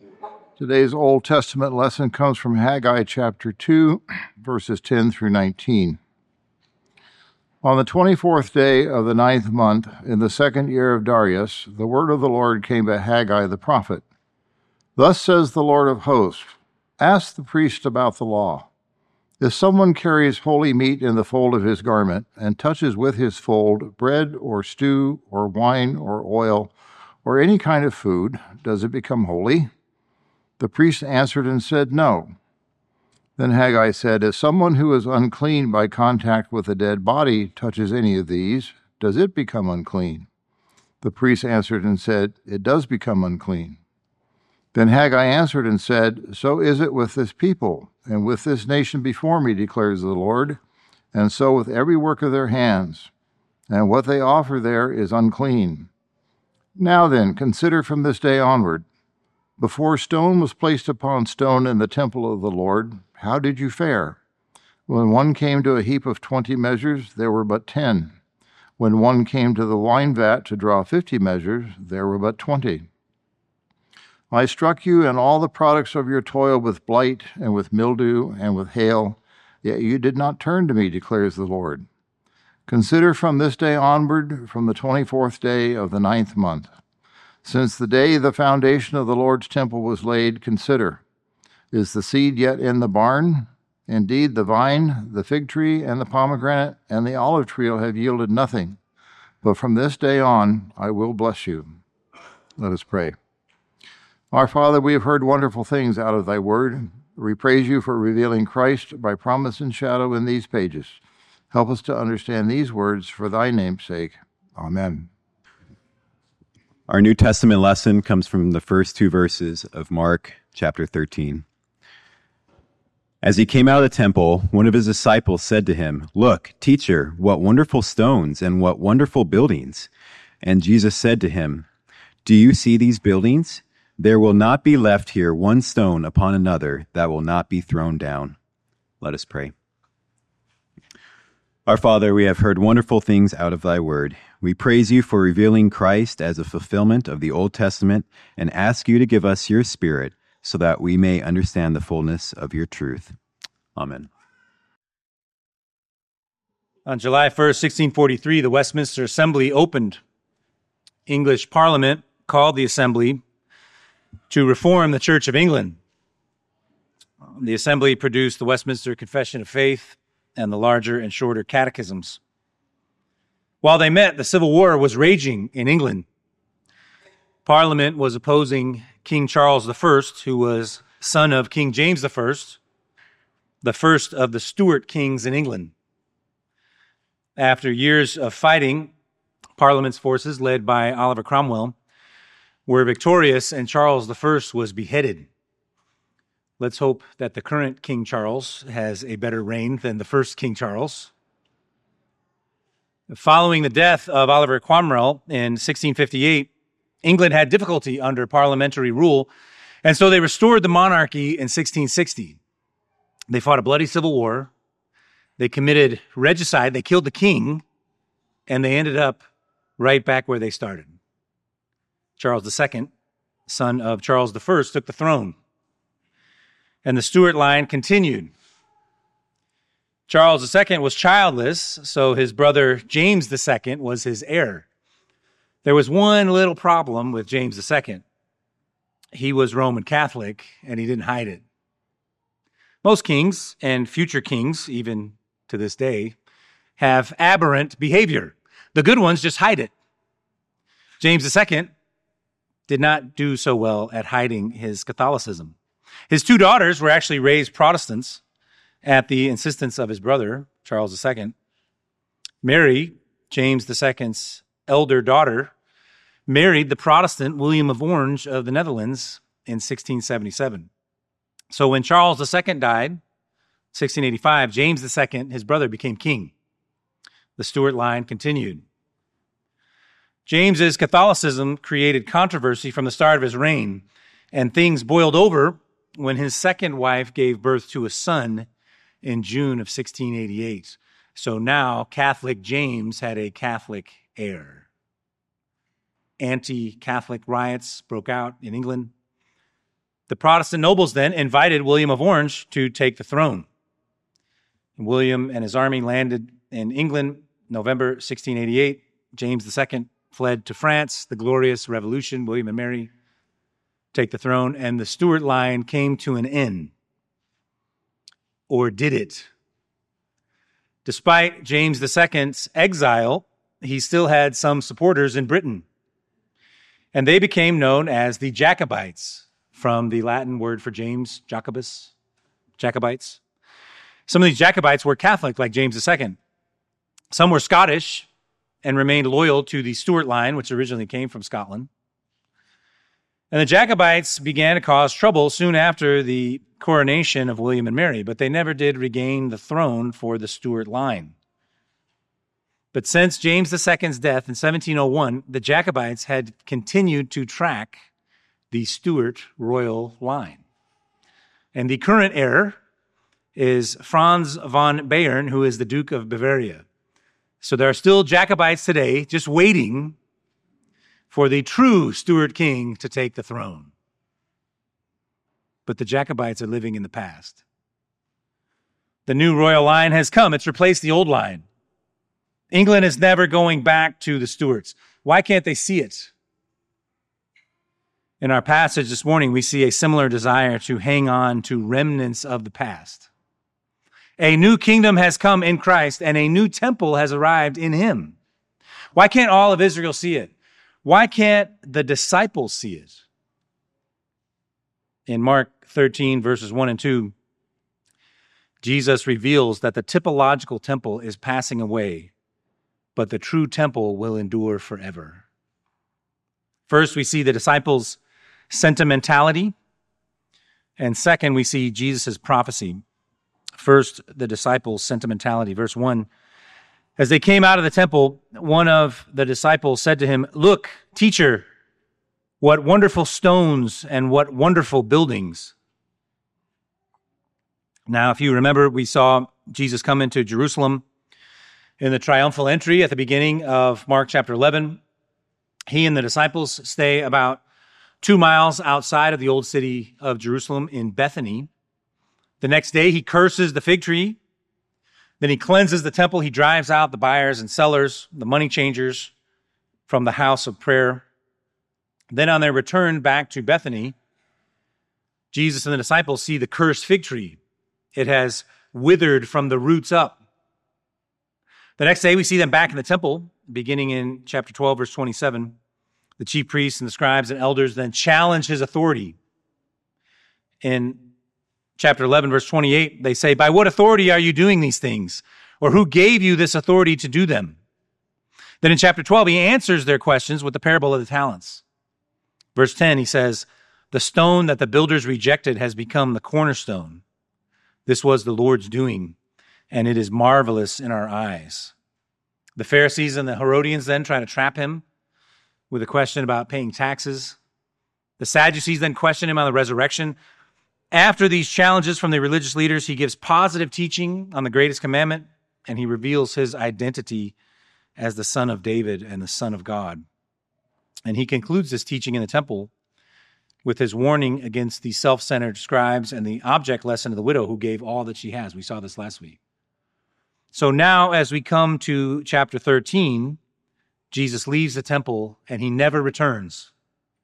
Today's Old Testament lesson comes from Haggai chapter 2, verses 10 through 19. On the 24th day of the 9th month, in the 2nd year of Darius, the word of the Lord came to Haggai the prophet. Thus says the Lord of hosts, ask the priest about the law. If someone carries holy meat in the fold of his garment, and touches with his fold bread or stew or wine or oil or any kind of food, does it become holy? The priest answered and said, no. Then Haggai said, if someone who is unclean by contact with a dead body touches any of these, does it become unclean? The priest answered and said, it does become unclean. Then Haggai answered and said, so is it with this people, and with this nation before me, declares the Lord, and so with every work of their hands, and what they offer there is unclean. Now then, consider from this day onward, before stone was placed upon stone in the temple of the Lord, how did you fare? When one came to a heap of 20 measures, there were but 10. When one came to the wine vat to draw 50 measures, there were but 20. I struck you and all the products of your toil with blight and with mildew and with hail, yet you did not turn to me, declares the Lord. Consider from this day onward, from the 24th day of the 9th month. Since the day the foundation of the Lord's temple was laid, consider, is the seed yet in the barn? Indeed, the vine, the fig tree, and the pomegranate, and the olive tree have yielded nothing. But from this day on, I will bless you. Let us pray. Our Father, we have heard wonderful things out of thy word. We praise you for revealing Christ by promise and shadow in these pages. Help us to understand these words for thy name's sake. Amen. Our New Testament lesson comes from the first 2 verses of Mark chapter 13. As he came out of the temple, one of his disciples said to him, look, teacher, what wonderful stones and what wonderful buildings. And Jesus said to him, do you see these buildings? There will not be left here one stone upon another that will not be thrown down. Let us pray. Our Father, we have heard wonderful things out of thy word. We praise you for revealing Christ as a fulfillment of the Old Testament and ask you to give us your Spirit so that we may understand the fullness of your truth. Amen. On July 1st, 1643, the Westminster Assembly opened. English Parliament called the Assembly to reform the Church of England. The Assembly produced the Westminster Confession of Faith and the larger and shorter catechisms. While they met, the Civil War was raging in England. Parliament was opposing King Charles I, who was son of King James I, the first of the Stuart kings in England. After years of fighting, Parliament's forces, led by Oliver Cromwell, were victorious and Charles I was beheaded. Let's hope that the current King Charles has a better reign than the first King Charles. Following the death of Oliver Cromwell in 1658, England had difficulty under parliamentary rule, and so they restored the monarchy in 1660. They fought a bloody civil war, they committed regicide, they killed the king, and they ended up right back where they started. Charles II, son of Charles I, took the throne, and the Stuart line continued. Charles II was childless, so his brother James II was his heir. There was one little problem with James II. He was Roman Catholic, and he didn't hide it. Most kings, and future kings, even to this day, have aberrant behavior. The good ones just hide it. James II did not do so well at hiding his Catholicism. His 2 daughters were actually raised Protestants at the insistence of his brother, Charles II. Mary, James II's elder daughter, married the Protestant William of Orange of the Netherlands in 1677. So when Charles II died, 1685, James II, his brother, became king. The Stuart line continued. James's Catholicism created controversy from the start of his reign, and things boiled over when his second wife gave birth to a son in June of 1688. So now Catholic James had a Catholic heir. Anti-Catholic riots broke out in England. The Protestant nobles then invited William of Orange to take the throne. William and his army landed in England, November 1688. James II fled to France. The Glorious Revolution, William and Mary take the throne, and the Stuart line came to an end. Or did it? Despite James II's exile, he still had some supporters in Britain. And they became known as the Jacobites, from the Latin word for James, Jacobus, Jacobites. Some of these Jacobites were Catholic, like James II. Some were Scottish and remained loyal to the Stuart line, which originally came from Scotland. And the Jacobites began to cause trouble soon after the coronation of William and Mary, but they never did regain the throne for the Stuart line. But since James II's death in 1701, the Jacobites had continued to track the Stuart royal line. And the current heir is Franz von Bayern, who is the Duke of Bavaria. So there are still Jacobites today just waiting for the true Stuart king to take the throne. But the Jacobites are living in the past. The new royal line has come. It's replaced the old line. England is never going back to the Stuarts. Why can't they see it? In our passage this morning, we see a similar desire to hang on to remnants of the past. A new kingdom has come in Christ, and a new temple has arrived in him. Why can't all of Israel see it? Why can't the disciples see it? In Mark 13, verses 1 and 2, Jesus reveals that the typological temple is passing away, but the true temple will endure forever. First, we see the disciples' sentimentality, and second, we see Jesus' prophecy. First, the disciples' sentimentality. Verse 1, as they came out of the temple, one of the disciples said to him, "Look, teacher, what wonderful stones and what wonderful buildings." Now, if you remember, we saw Jesus come into Jerusalem in the triumphal entry at the beginning of Mark chapter 11. He and the disciples stay about 2 miles outside of the old city of Jerusalem in Bethany. The next day, he curses the fig tree. Then he cleanses the temple. He drives out the buyers and sellers, the money changers, from the house of prayer. Then on their return back to Bethany, Jesus and the disciples see the cursed fig tree. It has withered from the roots up. The next day, we see them back in the temple, beginning in chapter 12, verse 27. The chief priests and the scribes and elders then challenge his authority. In chapter 11, verse 28, they say, "By what authority are you doing these things? Or who gave you this authority to do them?" Then in chapter 12, he answers their questions with the parable of the talents. Verse 10, he says, "The stone that the builders rejected has become the cornerstone. This was the Lord's doing, and it is marvelous in our eyes." The Pharisees and the Herodians then try to trap him with a question about paying taxes. The Sadducees then question him on the resurrection. After these challenges from the religious leaders, he gives positive teaching on the greatest commandment, and he reveals his identity as the Son of David and the Son of God. And he concludes this teaching in the temple with his warning against the self-centered scribes and the object lesson of the widow who gave all that she has. We saw this last week. So now, as we come to chapter 13, Jesus leaves the temple and he never returns.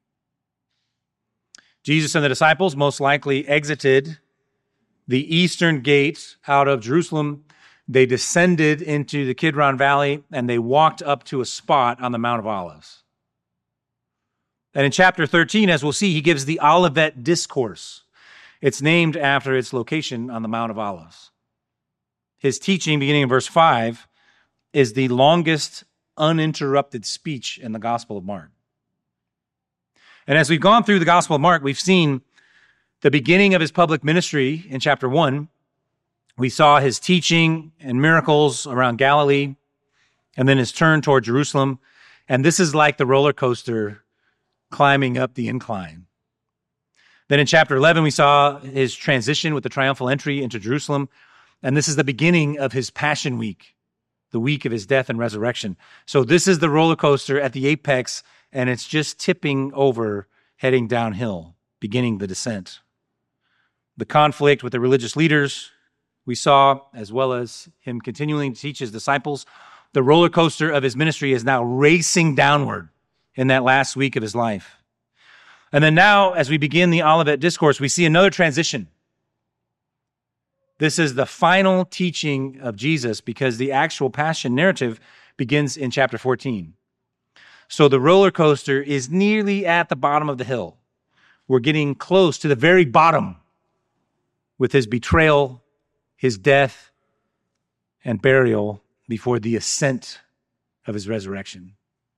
Jesus and the disciples most likely exited the eastern gate out of Jerusalem. They descended into the Kidron Valley and they walked up to a spot on the Mount of Olives. And in chapter 13, as we'll see, he gives the Olivet Discourse. It's named after its location on the Mount of Olives. His teaching, beginning in verse 5, is the longest uninterrupted speech in the Gospel of Mark. And as we've gone through the Gospel of Mark, we've seen the beginning of his public ministry in chapter 1. We saw his teaching and miracles around Galilee, and then his turn toward Jerusalem. And this is like the roller coaster climbing up the incline. Then in chapter 11, we saw his transition with the triumphal entry into Jerusalem. And this is the beginning of his Passion Week, the week of his death and resurrection. So this is the roller coaster at the apex, and it's just tipping over, heading downhill. beginning the descent. The conflict with the religious leaders we saw, as well as him continuing to teach his disciples, the roller coaster of his ministry is now racing downward in that last week of his life. And then now, as we begin the Olivet Discourse, we see another transition. This is the final teaching of Jesus because the actual passion narrative begins in chapter 14. So the roller coaster is nearly at the bottom of the hill. We're getting close to the very bottom with his betrayal, his death, and burial before the ascent of his resurrection.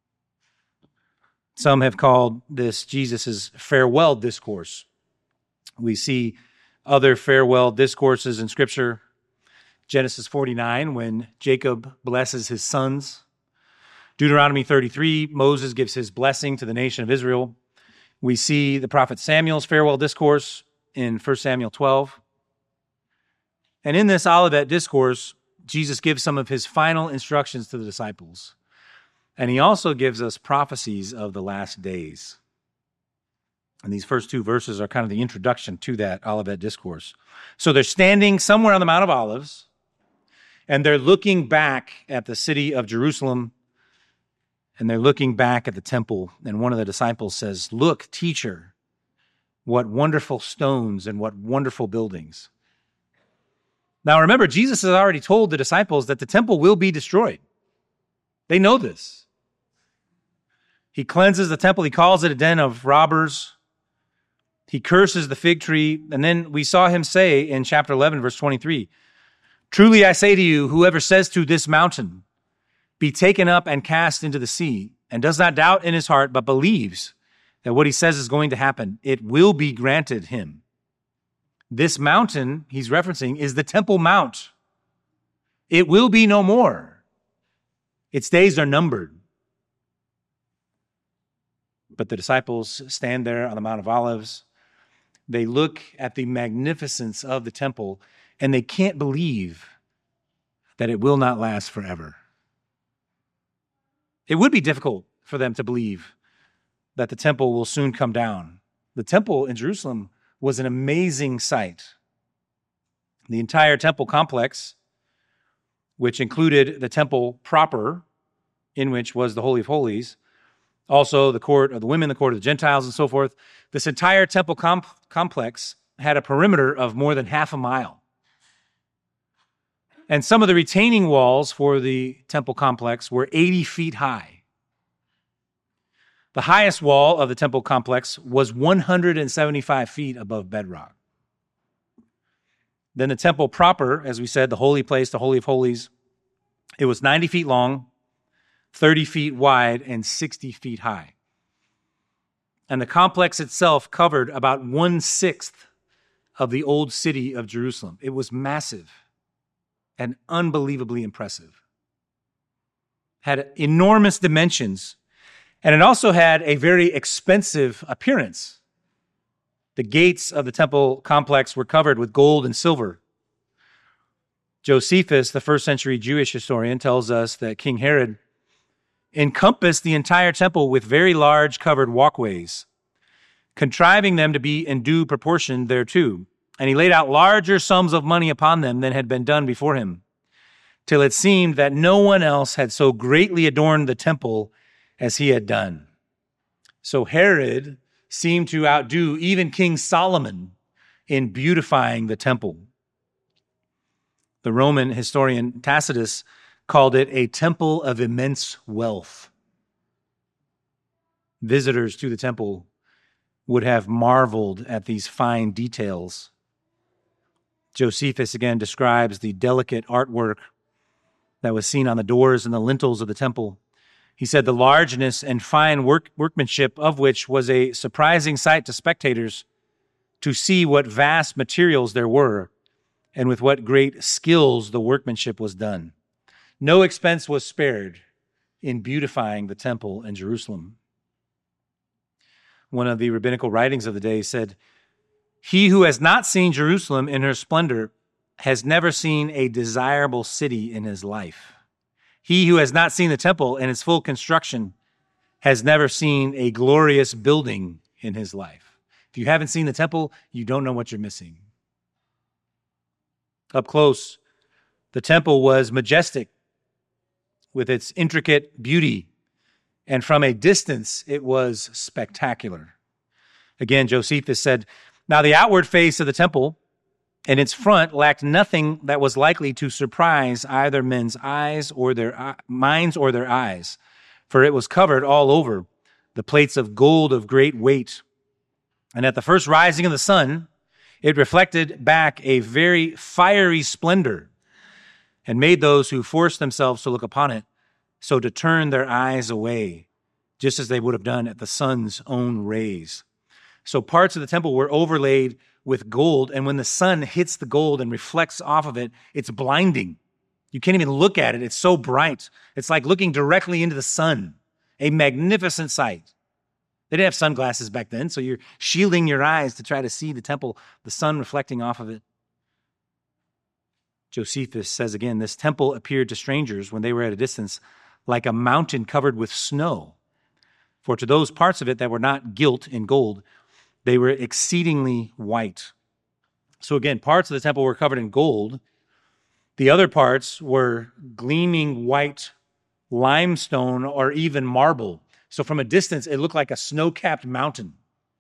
Some have called this Jesus' farewell discourse. We see other farewell discourses in Scripture. Genesis 49, when Jacob blesses his sons. Deuteronomy 33, Moses gives his blessing to the nation of Israel. We see the prophet Samuel's farewell discourse in 1 Samuel 12. And in this Olivet Discourse, Jesus gives some of his final instructions to the disciples. And he also gives us prophecies of the last days. And these first two verses are kind of the introduction to that Olivet Discourse. So they're standing somewhere on the Mount of Olives, and they're looking back at the city of Jerusalem, and they're looking back at the temple. And one of the disciples says, "Look, teacher, what wonderful stones and what wonderful buildings." Now remember, Jesus has already told the disciples that the temple will be destroyed. They know this. He cleanses the temple. He calls it a den of robbers. He curses the fig tree. And then we saw him say in chapter 11, verse 23, "Truly I say to you, whoever says to this mountain, be taken up and cast into the sea, and does not doubt in his heart, but believes that what he says is going to happen, it will be granted him." This mountain he's referencing is the Temple Mount. It will be no more. Its days are numbered. But the disciples stand there on the Mount of Olives. They look at the magnificence of the temple, and they can't believe that it will not last forever. It would be difficult for them to believe that the temple will soon come down. The temple in Jerusalem was an amazing sight. The entire temple complex, which included the temple proper, in which was the Holy of Holies, also the court of the women, the court of the Gentiles, and so forth. This entire temple complex had a perimeter of more than half a mile. And some of the retaining walls for the temple complex were 80 feet high. The highest wall of the temple complex was 175 feet above bedrock. Then the temple proper, as we said, the holy place, the Holy of Holies, it was 90 feet long, 30 feet wide, and 60 feet high. And the complex itself covered about 1/6 of the old city of Jerusalem. It was massive and unbelievably impressive. Had enormous dimensions, and it also had a very expensive appearance. The gates of the temple complex were covered with gold and silver. Josephus, the first century Jewish historian, tells us that King Herod encompassed the entire temple with very large covered walkways, contriving them to be in due proportion thereto. And he laid out larger sums of money upon them than had been done before him, till it seemed that no one else had so greatly adorned the temple as he had done. So Herod seemed to outdo even King Solomon in beautifying the temple. The Roman historian Tacitus called it a temple of immense wealth. Visitors to the temple would have marveled at these fine details. Josephus again describes the delicate artwork that was seen on the doors and the lintels of the temple. He said the largeness and fine workmanship of which was a surprising sight to spectators to see what vast materials there were and with what great skills the workmanship was done. No expense was spared in beautifying the temple in Jerusalem. One of the rabbinical writings of the day said, "He who has not seen Jerusalem in her splendor has never seen a desirable city in his life. He who has not seen the temple in its full construction has never seen a glorious building in his life." If you haven't seen the temple, you don't know what you're missing. Up close, the temple was majestic with its intricate beauty, and from a distance, it was spectacular. Again, Josephus said, "Now the outward face of the temple and its front lacked nothing that was likely to surprise either men's eyes or their minds or their eyes, for it was covered all over, the plates of gold of great weight. And at the first rising of the sun, it reflected back a very fiery splendor and made those who forced themselves to look upon it so to turn their eyes away, just as they would have done at the sun's own rays." So parts of the temple were overlaid with gold, and when the sun hits the gold and reflects off of it, it's blinding. You can't even look at it. It's so bright. It's like looking directly into the sun. A magnificent sight. They didn't have sunglasses back then, so you're shielding your eyes to try to see the temple, the sun reflecting off of it. Josephus says again, this temple appeared to strangers when they were at a distance like a mountain covered with snow. For to those parts of it that were not gilt in gold, they were exceedingly white. So again, parts of the temple were covered in gold. The other parts were gleaming white limestone or even marble. So from a distance, it looked like a snow-capped mountain.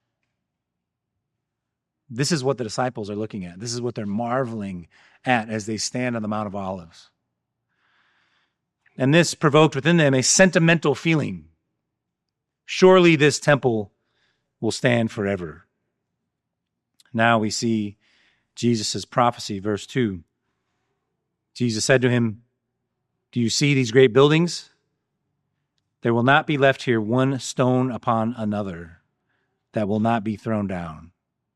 This is what the disciples are looking at. This is what they're marveling at as they stand on the Mount of Olives. And this provoked within them a sentimental feeling. Surely this temple will stand forever. Now we see Jesus' prophecy, verse 2. Jesus said to him, "Do you see these great buildings? There will not be left here one stone upon another that will not be thrown down."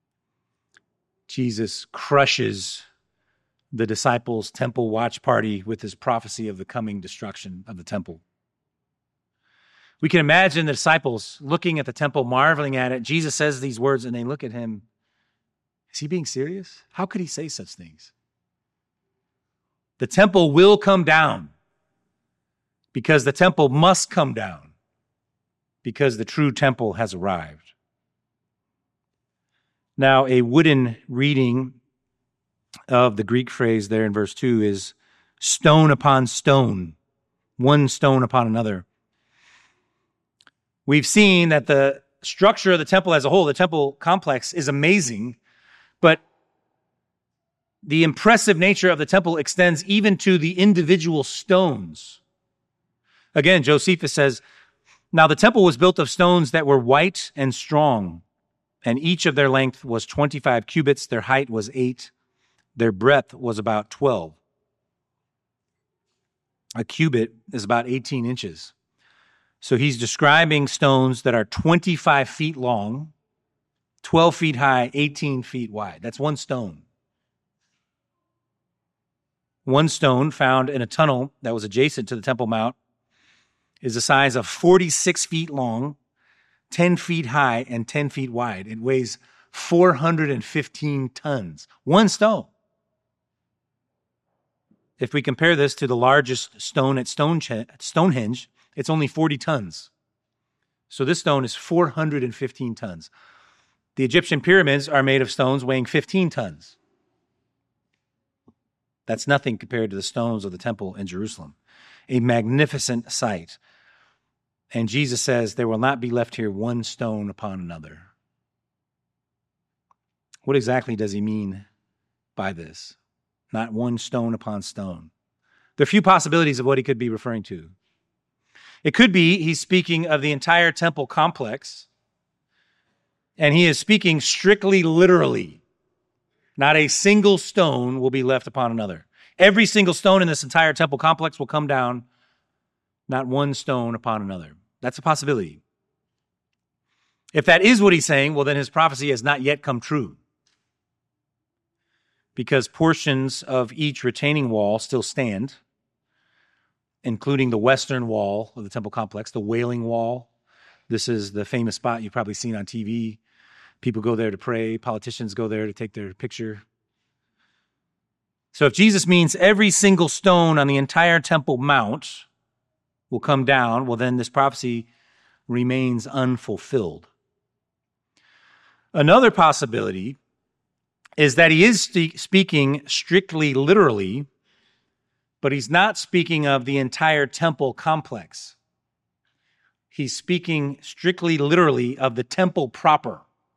Jesus crushes the disciples' temple watch party with his prophecy of the coming destruction of the temple. We can imagine the disciples looking at the temple, marveling at it. Jesus says these words, and they look at him. Is he being serious? How could he say such things? The temple will come down because the temple must come down because the true temple has arrived. Now, a wooden reading of the Greek phrase there in verse 2 is stone upon stone, one stone upon another. We've seen that the structure of the temple as a whole, the temple complex, is amazing, but the impressive nature of the temple extends even to the individual stones. Again, Josephus says, "Now the temple was built of stones that were white and strong, and each of their length was 25 cubits, their height was 8, their breadth was about 12. A cubit is about 18 inches. So he's describing stones that are 25 feet long, 12 feet high, 18 feet wide. That's one stone. One stone found in a tunnel that was adjacent to the Temple Mount is the size of 46 feet long, 10 feet high, and 10 feet wide. It weighs 415 tons. One stone. If we compare this to the largest stone at Stonehenge, it's only 40 tons. So this stone is 415 tons. The Egyptian pyramids are made of stones weighing 15 tons. That's nothing compared to the stones of the temple in Jerusalem. A magnificent sight. And Jesus says, there will not be left here one stone upon another. What exactly does he mean by this? Not one stone upon stone. There are a few possibilities of what he could be referring to. It could be he's speaking of the entire temple complex, and he is speaking strictly literally. Not a single stone will be left upon another. Every single stone in this entire temple complex will come down, not one stone upon another. That's a possibility. If that is what he's saying, well, then his prophecy has not yet come true, because portions of each retaining wall still stand, including the western wall of the temple complex, the Wailing Wall. This is the famous spot you've probably seen on TV. People go there to pray. Politicians go there to take their picture. So if Jesus means every single stone on the entire Temple Mount will come down, well, then this prophecy remains unfulfilled. Another possibility is that he is speaking strictly literally, but he's not speaking of the entire temple complex. He's speaking strictly literally of the temple proper.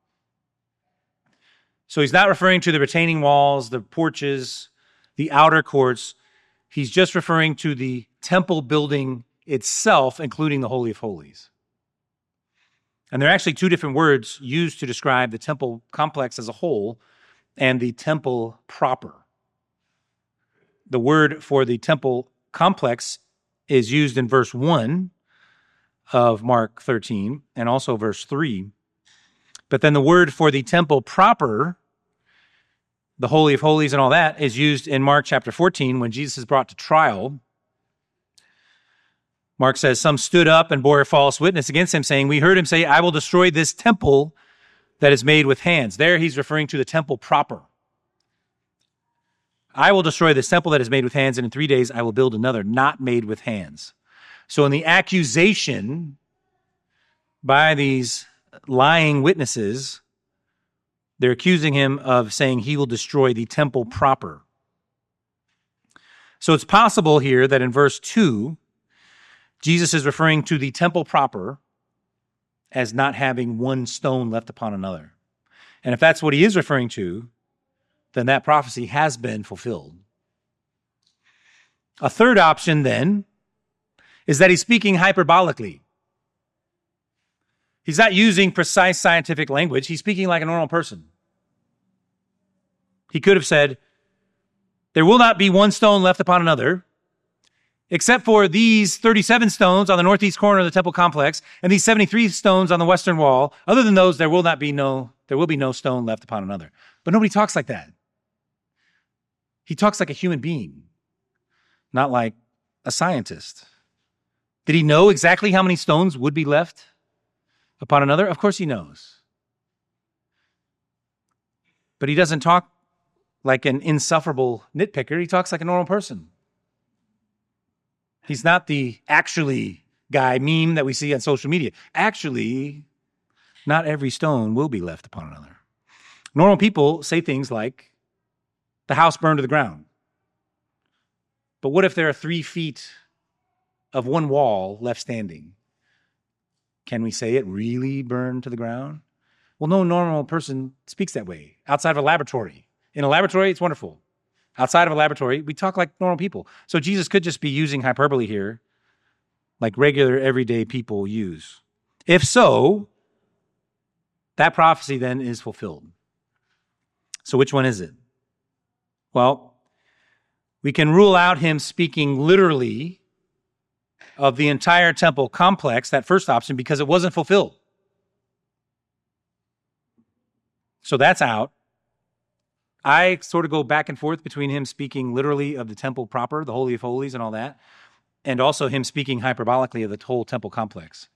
So he's not referring to the retaining walls, the porches, the outer courts. He's just referring to the temple building itself, including the Holy of Holies. And there are actually two different words used to describe the temple complex as a whole and the temple proper. The word for the temple complex is used in verse 1 of Mark 13 and also verse 3. But then the word for the temple proper, the Holy of Holies and all that, is used in Mark chapter 14 when Jesus is brought to trial. Mark says, some stood up and bore a false witness against him, saying, we heard him say, I will destroy this temple that is made with hands. There he's referring to the temple proper. I will destroy this temple that is made with hands, and in 3 days I will build another, not made with hands. So in the accusation by these lying witnesses, they're accusing him of saying he will destroy the temple proper. So it's possible here that in verse 2, Jesus is referring to the temple proper as not having one stone left upon another. And if that's what he is referring to, then that prophecy has been fulfilled. A third option then is that he's speaking hyperbolically. He's not using precise scientific language. He's speaking like a normal person. He could have said, there will not be one stone left upon another, except for these 37 stones on the northeast corner of the temple complex and these 73 stones on the western wall. Other than those, there will be no stone left upon another. But nobody talks like that. He talks like a human being, not like a scientist. Did he know exactly how many stones would be left upon another? Of course he knows. But he doesn't talk like an insufferable nitpicker. He talks like a normal person. He's not the actually guy meme that we see on social media. Actually, not every stone will be left upon another. Normal people say things like, the house burned to the ground. But what if there are 3 feet of one wall left standing? Can we say it really burned to the ground? Well, no normal person speaks that way outside of a laboratory. In a laboratory, it's wonderful. Outside of a laboratory, we talk like normal people. So Jesus could just be using hyperbole here, like regular everyday people use. If so, that prophecy then is fulfilled. So which one is it? Well, we can rule out him speaking literally of the entire temple complex, that first option, because it wasn't fulfilled. So that's out. I sort of go back and forth between him speaking literally of the temple proper, the Holy of Holies and all that, and also him speaking hyperbolically of the whole temple complex.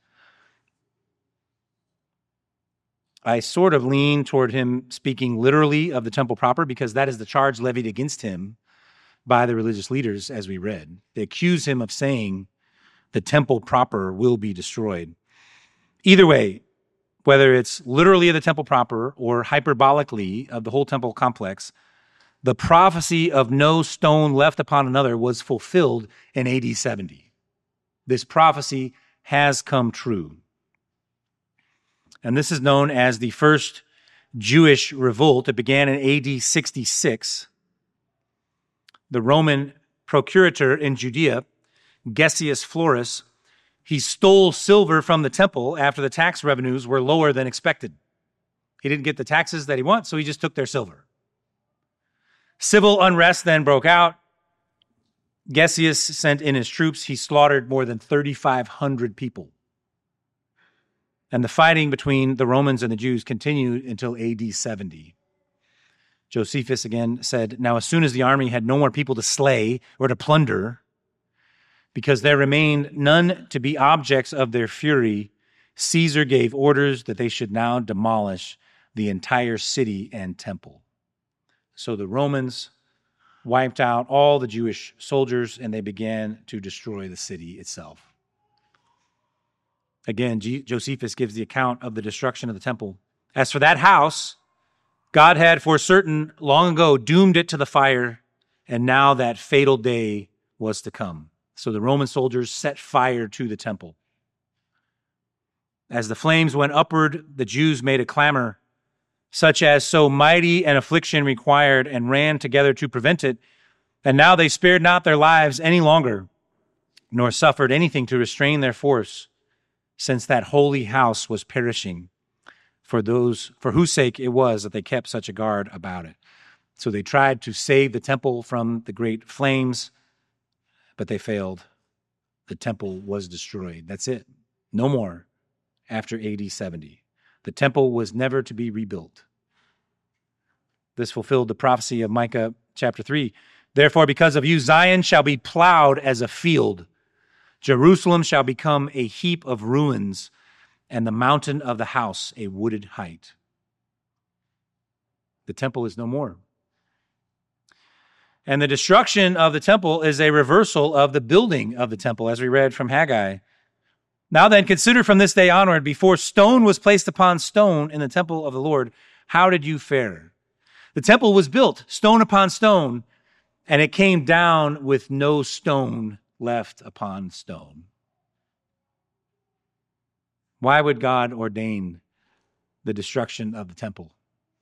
I sort of lean toward him speaking literally of the temple proper because that is the charge levied against him by the religious leaders, as we read. They accuse him of saying the temple proper will be destroyed. Either way, whether it's literally of the temple proper or hyperbolically of the whole temple complex, the prophecy of no stone left upon another was fulfilled in AD 70. This prophecy has come true. And this is known as the first Jewish revolt. It began in AD 66. The Roman procurator in Judea, Gessius Florus, he stole silver from the temple after the tax revenues were lower than expected. He didn't get the taxes that he wanted, so he just took their silver. Civil unrest then broke out. Gessius sent in his troops. He slaughtered more than 3,500 people. And the fighting between the Romans and the Jews continued until AD 70. Josephus again said, now as soon as the army had no more people to slay or to plunder, because there remained none to be objects of their fury, Caesar gave orders that they should now demolish the entire city and temple. So the Romans wiped out all the Jewish soldiers and they began to destroy the city itself. Again, Josephus gives the account of the destruction of the temple As for that house, God had for certain long ago doomed it to the fire, and now that fatal day was to come. So the Roman soldiers set fire to the temple. As the flames went upward, the Jews made a clamor, such as so mighty an affliction required, and ran together to prevent it. And now they spared not their lives any longer, nor suffered anything to restrain their force, since that holy house was perishing, for whose sake it was that they kept such a guard about it. So they tried to save the temple from the great flames, but they failed. The temple was destroyed. That's it. No more after AD 70. The temple was never to be rebuilt. This fulfilled the prophecy of Micah chapter 3. Therefore, because of you, Zion shall be plowed as a field. Jerusalem shall become a heap of ruins, and the mountain of the house a wooded height. The temple is no more. And the destruction of the temple is a reversal of the building of the temple, as we read from Haggai. Now then, consider from this day onward, before stone was placed upon stone in the temple of the Lord, how did you fare? The temple was built, stone upon stone, and it came down with no stone left upon stone. Why would God ordain the destruction of the temple?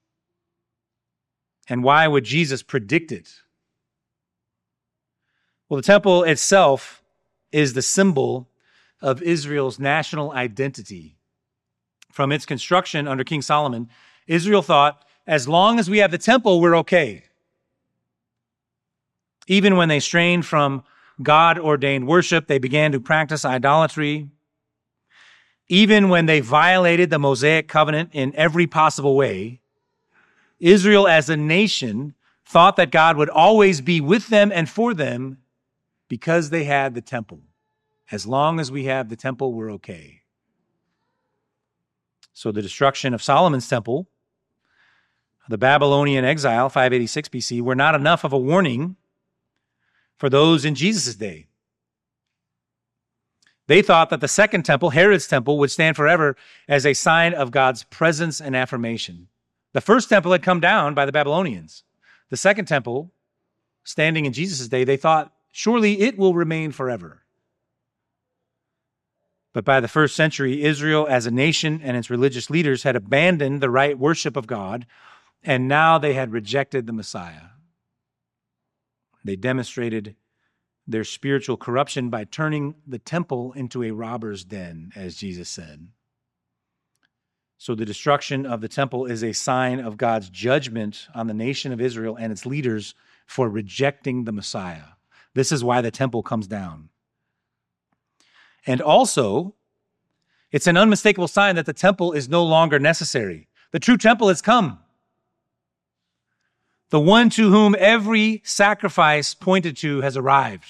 And why would Jesus predict it? Well, the temple itself is the symbol of Israel's national identity. From its construction under King Solomon, Israel thought, as long as we have the temple, we're okay. Even when they strained from God-ordained worship, they began to practice idolatry. Even when they violated the Mosaic covenant in every possible way, Israel as a nation thought that God would always be with them and for them because they had the temple. As long as we have the temple, we're okay. So the destruction of Solomon's temple, the Babylonian exile, 586 BC, were not enough of a warning for those in Jesus' day. They thought that the second temple, Herod's temple, would stand forever as a sign of God's presence and affirmation. The first temple had come down by the Babylonians. The second temple, standing in Jesus' day, they thought, surely it will remain forever. But by the first century, Israel as a nation and its religious leaders had abandoned the right worship of God, and now they had rejected the Messiah. They demonstrated their spiritual corruption by turning the temple into a robber's den, as Jesus said. So the destruction of the temple is a sign of God's judgment on the nation of Israel and its leaders for rejecting the Messiah. This is why the temple comes down. And also, it's an unmistakable sign that the temple is no longer necessary. The true temple has come. The one to whom every sacrifice pointed to has arrived.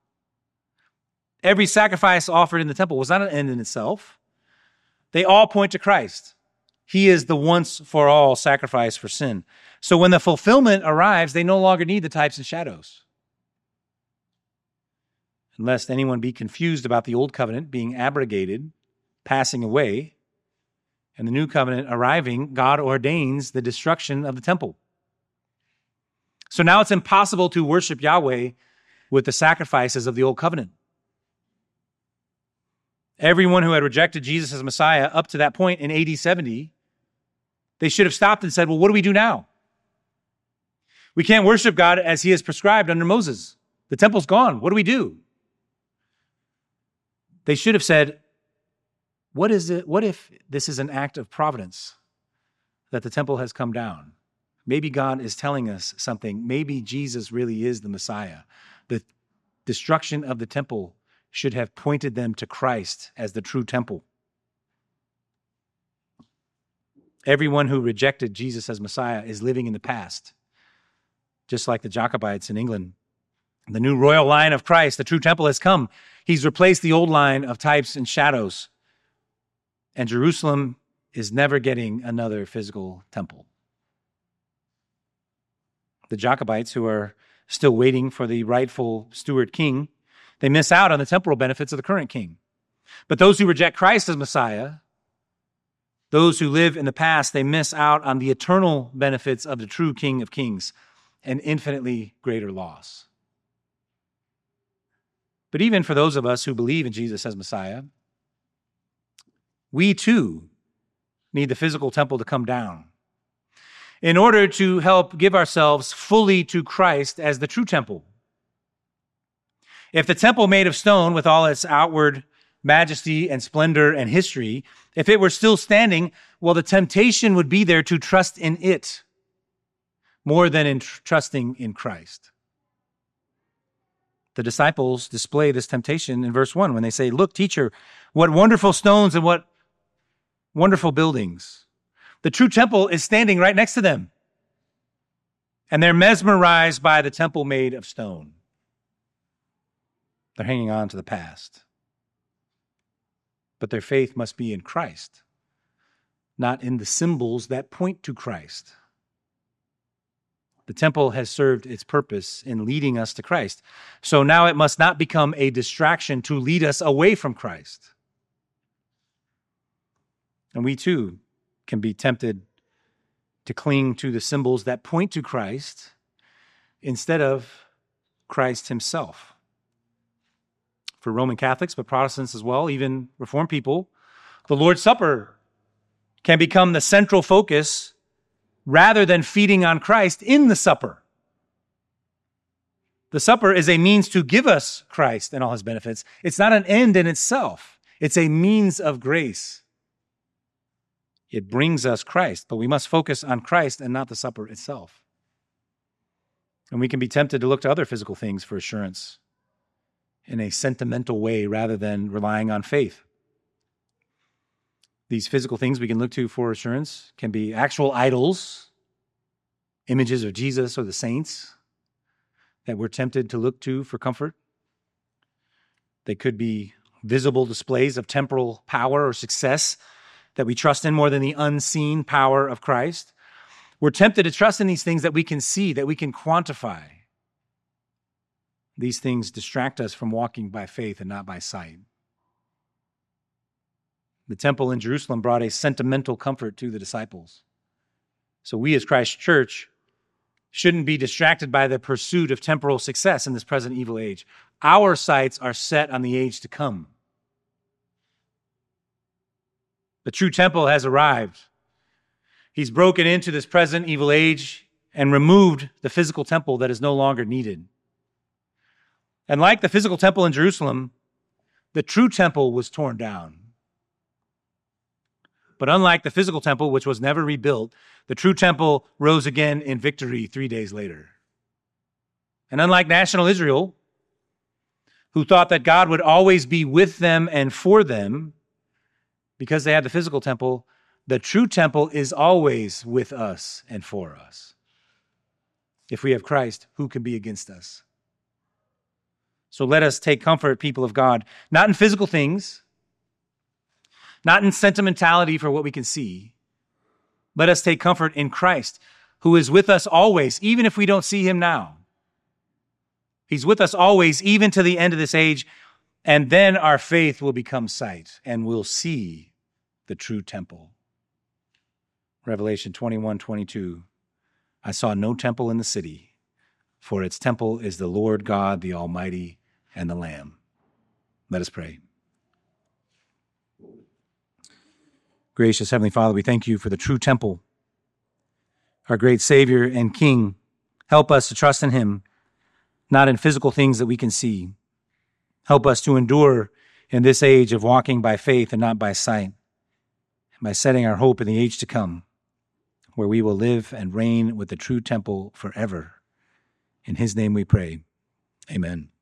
Every sacrifice offered in the temple was not an end in itself. They all point to Christ. He is the once for all sacrifice for sin. So when the fulfillment arrives, they no longer need the types and shadows. Lest anyone be confused about the old covenant being abrogated, passing away, and the new covenant arriving, God ordains the destruction of the temple. So now it's impossible to worship Yahweh with the sacrifices of the old covenant. Everyone who had rejected Jesus as Messiah up to that point in AD 70, they should have stopped and said, well, what do we do now? We can't worship God as he has prescribed under Moses. The temple's gone. What do we do? They should have said, what if this is an act of providence that the temple has come down? Maybe God is telling us something. Maybe Jesus really is the Messiah. The destruction of the temple should have pointed them to Christ as the true temple. Everyone who rejected Jesus as Messiah is living in the past, just like the Jacobites in England. The new royal line of Christ, the true temple, has come. He's replaced the old line of types and shadows. And Jerusalem is never getting another physical temple. The Jacobites, who are still waiting for the rightful steward king, they miss out on the temporal benefits of the current king. But those who reject Christ as Messiah Those who live in the past, they miss out on the eternal benefits of the true King of Kings, an infinitely greater loss. But even for those of us who believe in Jesus as Messiah, we too need the physical temple to come down in order to help give ourselves fully to Christ as the true temple. If the temple made of stone with all its outward majesty and splendor and history, if it were still standing, well, the temptation would be there to trust in it more than in trusting in Christ. The disciples display this temptation in verse 1 when they say, "Look, teacher, what wonderful stones and what wonderful buildings." The true temple is standing right next to them, and they're mesmerized by the temple made of stone. They're hanging on to the past. But their faith must be in Christ, not in the symbols that point to Christ. The temple has served its purpose in leading us to Christ. So now it must not become a distraction to lead us away from Christ. And we too can be tempted to cling to the symbols that point to Christ instead of Christ himself. For Roman Catholics, but Protestants as well, even Reformed people, the Lord's Supper can become the central focus rather than feeding on Christ in the supper. The supper is a means to give us Christ and all his benefits. It's not an end in itself. It's a means of grace. It brings us Christ, but we must focus on Christ and not the supper itself. And we can be tempted to look to other physical things for assurance in a sentimental way rather than relying on faith. These physical things we can look to for assurance can be actual idols, images of Jesus or the saints that we're tempted to look to for comfort. They could be visible displays of temporal power or success that we trust in more than the unseen power of Christ. We're tempted to trust in these things that we can see, that we can quantify. These things distract us from walking by faith and not by sight. The temple in Jerusalem brought a sentimental comfort to the disciples. So we as Christ's church shouldn't be distracted by the pursuit of temporal success in this present evil age. Our sights are set on the age to come. The true temple has arrived. He's broken into this present evil age and removed the physical temple that is no longer needed. And like the physical temple in Jerusalem, the true temple was torn down. But unlike the physical temple, which was never rebuilt, the true temple rose again in victory 3 days later. And unlike national Israel, who thought that God would always be with them and for them, because they had the physical temple, the true temple is always with us and for us. If we have Christ, who can be against us? So let us take comfort, people of God, not in physical things, not in sentimentality for what we can see. Let us take comfort in Christ, who is with us always, even if we don't see him now. He's with us always, even to the end of this age, and then our faith will become sight, and we'll see the true temple. Revelation 21:22. I saw no temple in the city, for its temple is the Lord God, the Almighty, and the Lamb. Let us pray. Gracious Heavenly Father, we thank you for the true temple, our great Savior and King. Help us to trust in him, not in physical things that we can see. Help us to endure in this age of walking by faith and not by sight, by setting our hope in the age to come, where we will live and reign with the true temple forever. In his name we pray. Amen.